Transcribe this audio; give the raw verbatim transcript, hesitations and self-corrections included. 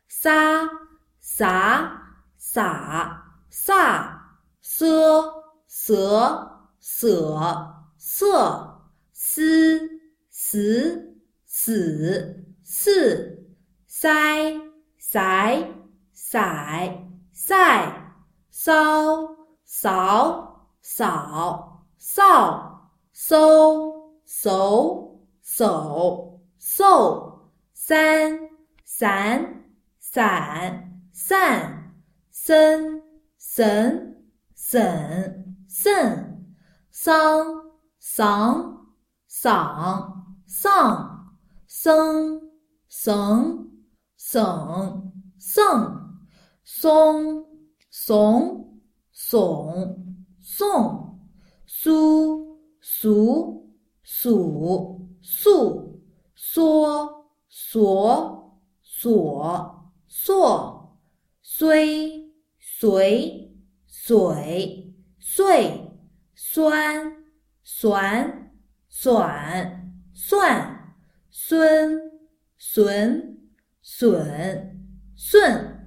撒撒撒撒瑟瑟舍瑟思死死四塞塞塞塞骚扫扫扫搜搜手搜三散散散森神省慎桑桑桑上生省省圣松怂耸送苏数数数缩索索硕虽随水碎酸酸酸算孙笋笋顺